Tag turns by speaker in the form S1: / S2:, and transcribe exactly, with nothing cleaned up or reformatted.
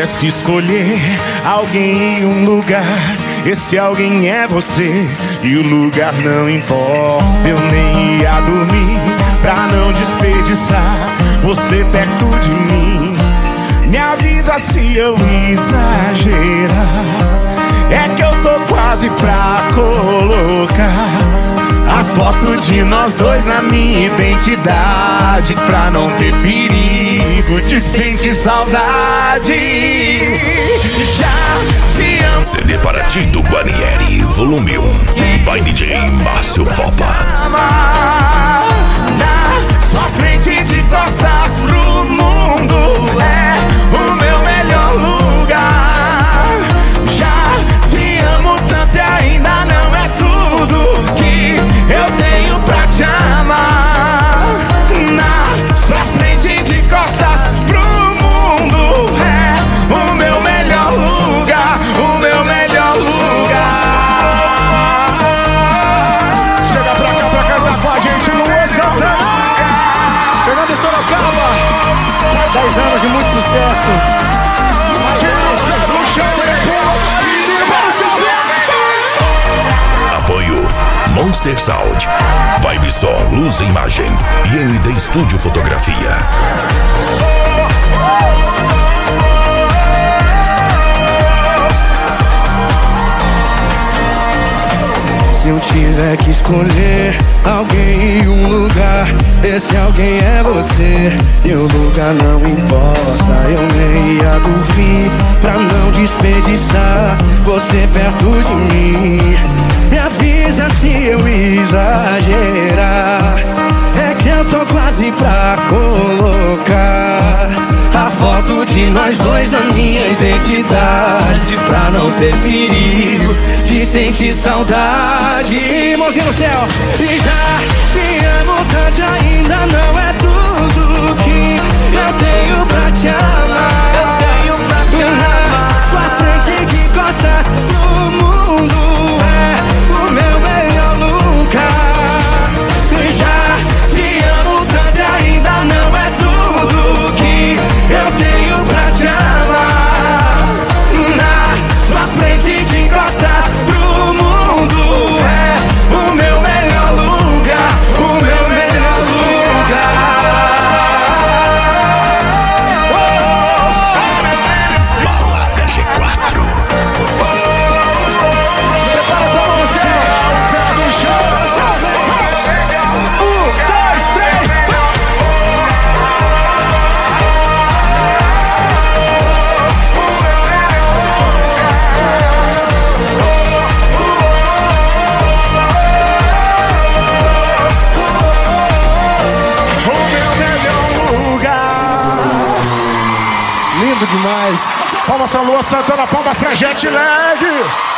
S1: pudesse escolher alguém em um lugar, esse alguém é você, e o lugar não importa. Eu nem ia dormir pra não desperdiçar você perto de mim. Me avisa se eu exagerar, é que eu tô quase pra colocar a foto de nós dois na minha identidade, pra não ter perigo de sentir saudade. Já te amo.
S2: C D Paraty do Guarnieri, volume um, by D J Márcio Fopa.
S1: Na sua frente de costas pro mundo é o meu melhor lugar. Já te amo tanto e ainda não é tudo que eu tenho pra te amar. Na sua frente de costas pro mundo é o meu melhor lugar, o meu melhor lugar. Chega pra cá pra cantar com a gente, Luan Santana.
S3: Fernando Sorocaba, mais dez anos de muito sucesso.
S2: Apoio Monster Sound, Vibe Som, Luz e Imagem e M D Estúdio Fotografia.
S3: Se eu tiver que escolher alguém em um lugar, esse alguém é você, e o lugar não importa. Eu nem ia dormir pra não desperdiçar você perto de mim. Me avisa se eu exagerar, é que eu tô quase pra colocar a foto de nós dois na minha identidade, pra não ter perigo de sentir saudade. Mãozinha no céu. E já te amo tanto, ainda não é tudo que eu tenho pra te amar. Eu tenho pra te amar. Sua frente de costas pro mundo é o meu melhor lugar. E já te amo tanto, ainda não é tudo que eu tenho pra te amar. Na sua frente de costas pro mundo é o meu melhor lugar, o meu melhor lugar.
S2: Balada G quatro.
S1: Prepara pra você, o pé no chão. Um, dois, três. O meu melhor lugar.
S3: Lindo demais.
S1: Palmas pra Luan Santana, palmas pra Jet Lag.